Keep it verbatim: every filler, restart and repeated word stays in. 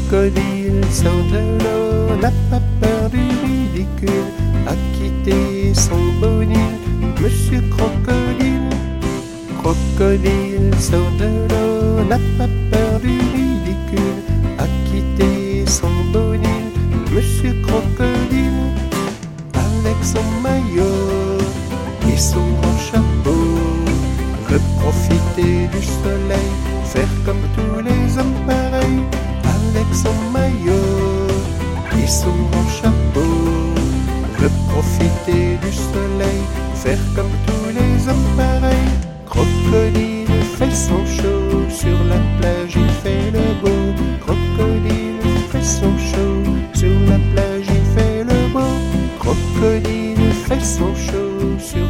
Crocodile sort de l'eau, n'a pas peur du ridicule, a quitté son bonine, Monsieur Crocodile. Crocodile sort de l'eau, n'a pas peur du ridicule, a quitté son bonine, Monsieur Crocodile. Avec son maillot et son grand chapeau, veut profiter du soleil, faire comme tous les hommes pareils. Avec son maillot et son grand chapeau, veut profiter du soleil, faire comme tous les hommes pareils. Crocodile fait son show, sur la plage il fait le beau. Crocodile fait son show, sur la plage il fait le beau. Crocodile fait son show, sur